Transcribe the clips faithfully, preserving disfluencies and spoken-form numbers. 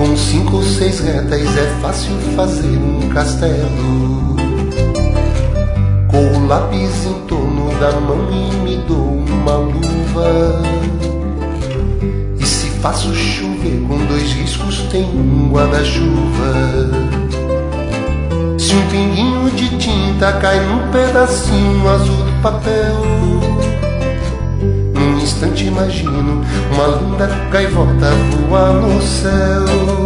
Com cinco ou seis retas é fácil fazer um castelo. Com o lápis em torno da mão e me dou uma luva. E se faço chover com dois riscos tem um guarda-chuva. Se um pinguinho de tinta cai num pedacinho azul do papel, num instante imagino uma linda gaivota voar no céu.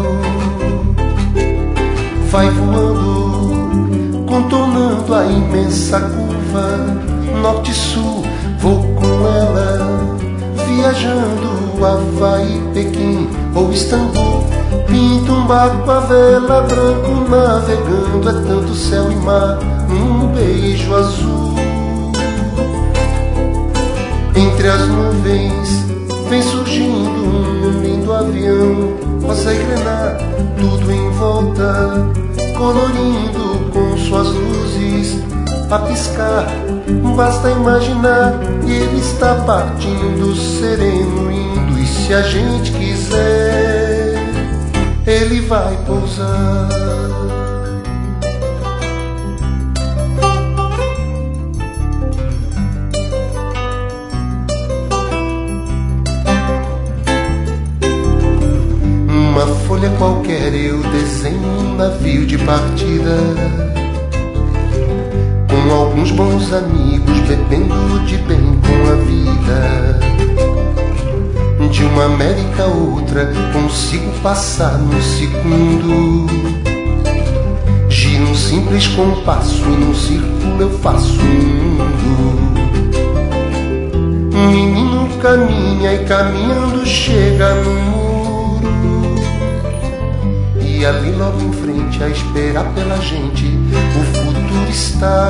Vai voando, contornando a imensa curva, norte e sul, vou com ela, viajando Havaí, Pequim ou Istambul. Pinto um barco a vela, branco navegando, é tanto céu e mar num beijo azul. Entre as nuvens vem surgindo um lindo avião, rosa e grená, tudo em volta, colorindo com suas luzes a piscar. Basta imaginar, ele está partindo sereno, indo, e se a gente quiser, ele vai pousar. Uma folha qualquer eu desenho um navio de partida, com alguns bons amigos bebendo de bem com a vida. De uma América a outra consigo passar num segundo. Giro um simples compasso e num círculo eu faço um mundo. Um menino caminha e caminhando chega no muro, e ali logo em frente a esperar pela gente o futuro está.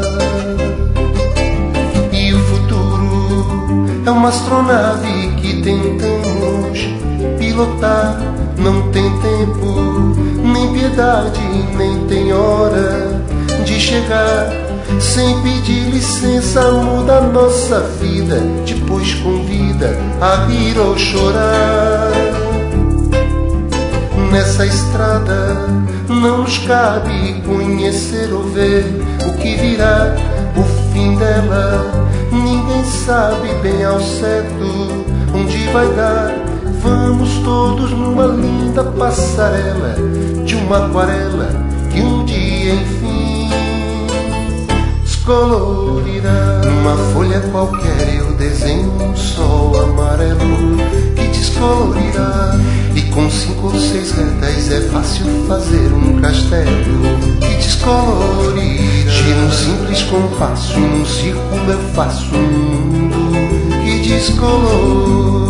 E o futuro é uma astronave que tentamos pilotar. Não tem tempo, nem piedade, nem tem hora de chegar. Sem pedir licença muda nossa vida, depois convida a rir ou chorar. Nessa estrada não nos cabe conhecer ou ver o que virá, o fim dela. Ninguém sabe bem ao certo onde vai dar. Vamos todos numa linda passarela de uma aquarela que um dia enfim descolorirá. Numa folha qualquer eu desenho um sol amarelo que descolorirá. E com cinco ou seis retas é fácil fazer um castelo que descolorirá. Giro um simples compasso e num círculo eu faço um mundo que descolorirá.